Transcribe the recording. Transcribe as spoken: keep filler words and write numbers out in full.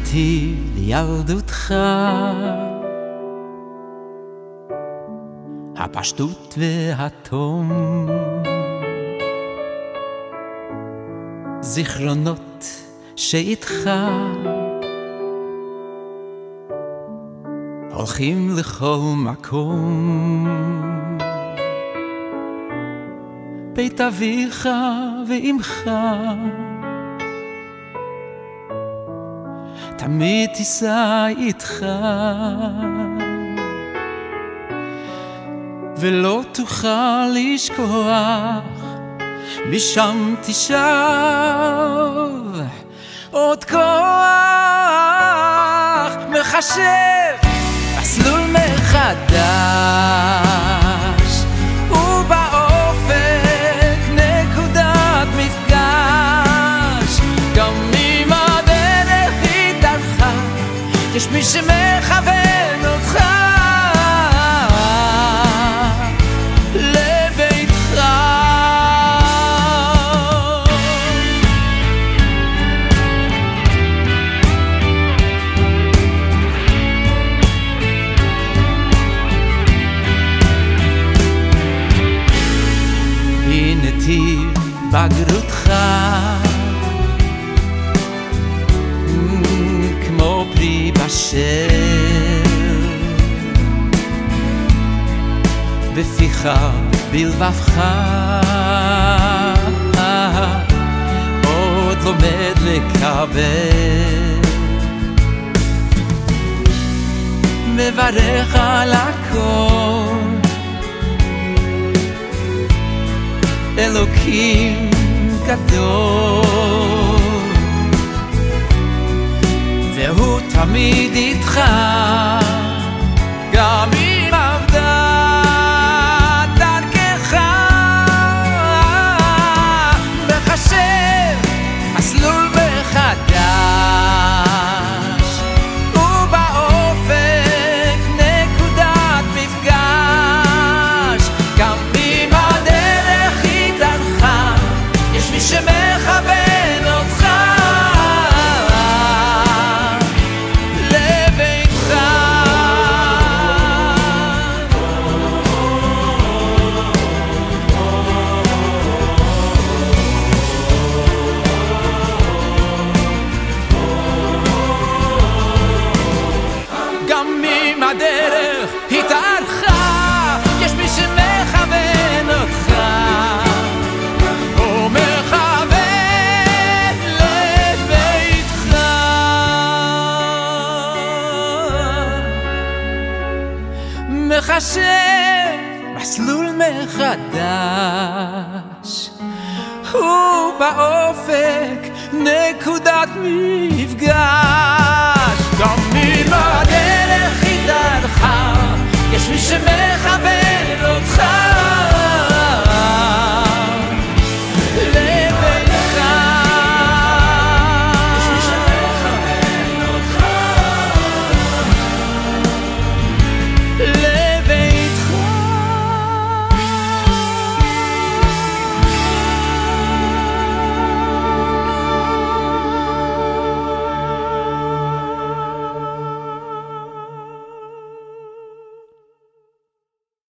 נתיב לילדותך, הפשטות והתום, זיכרונות שאיתך הולכים לכל מקום. בית אביך ואמך תמיד תישא איתך, ולא תוכל לשכוח, משם תשב עוד כוח. מחשב מסלול מחדש, ובאופק נקודת מפגש. גם אם הדרך התארכה, יש מי שמכוון אותך לביתך. הנה נתיב בגרותך, כמו פרי בשל, בפיך בלבבך עוד לומד לקבל. מברך על הכל, אלוקים גדול, והוא תמיד איתך, גם אם עבדה דרכך. מחשב מסלול מחדש, ובאופק נקודת מפגש. גם אם הדרך התארכה, יש מי שמכוון אותך לביתך. גם אם הדרך התארכה, יש מי שמכוון אותך, הוא מכוון לביתך. מחשב מסלול מחדש, ובאופק נקודת מפגש.